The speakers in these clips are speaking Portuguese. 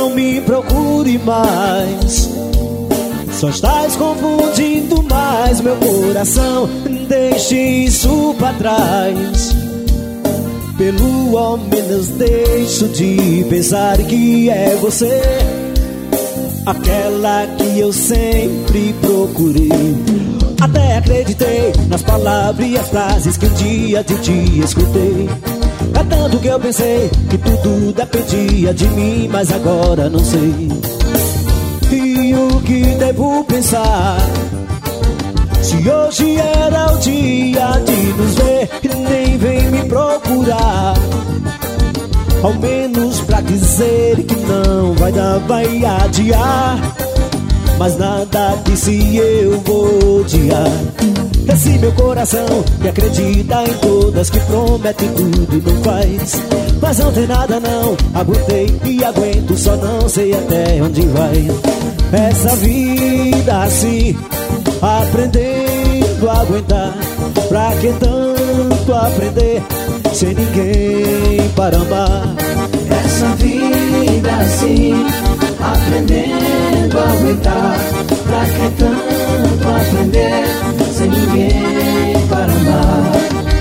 não me procure mais. Só estás confundindo mais meu coração. Deixe isso pra trás. Pelo menos deixo de pensar que é você, aquela que eu sempre procurei. Até acreditei nas palavras e as frases que um dia de ti escutei. É tanto que eu pensei que tudo dependia de mim, mas agora não sei. E o que devo pensar? Se hoje era o dia de nos ver, nem vem me procurar. Ao menos pra dizer que não vai dar, vai adiar. Mas nada disse eu vou odiar. Esse meu coração que acredita em todas, que promete tudo e não faz. Mas não tem nada não, aguentei e aguento, só não sei até onde vai. Essa vida assim, aprendendo a aguentar. Pra que tanto aprender sem ninguém para amar? Essa vida assim, aprendendo a aguentar. Pra que tanto aprender sem ninguém para amar?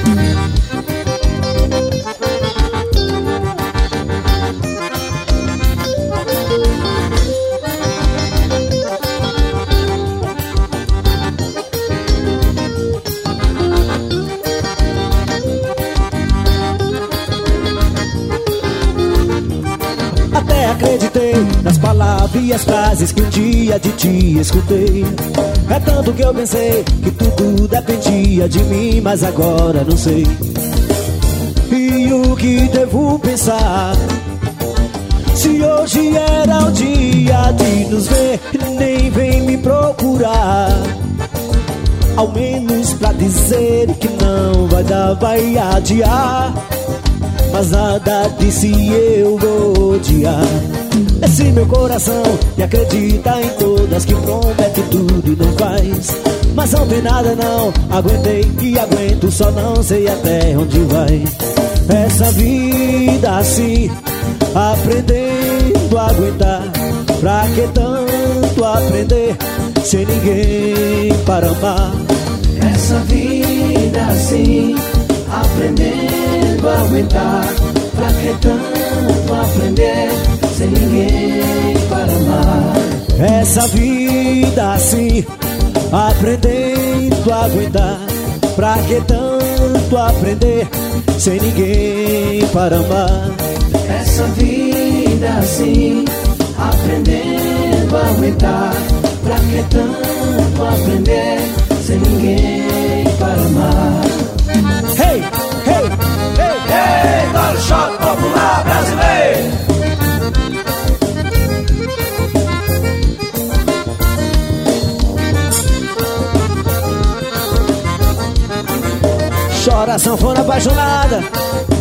Acreditei nas palavras e as frases que um dia de ti escutei. É tanto que eu pensei que tudo dependia de mim, mas agora não sei. E o que devo pensar? Se hoje era o dia de nos ver, nem vem me procurar. Ao menos pra dizer que não vai dar, vai adiar. Mas nada disse eu vou odiar. Esse meu coração que acredita em todas, que promete tudo e não faz. Mas não tem nada não, aguentei e aguento, só não sei até onde vai. Essa vida assim, aprendendo a aguentar. Pra que tanto aprender sem ninguém para amar? Essa vida assim, aprendendo a aguentar. Pra que tanto aprender sem ninguém para amar? Essa vida assim, aprendendo a aguentar. Pra que tanto aprender sem ninguém para amar? Essa vida assim, aprendendo a aguentar. Pra que tanto aprender sem ninguém para amar? Hey, hey, hey, hey, tá no choque popular brasileiro. Chora sanfona apaixonada,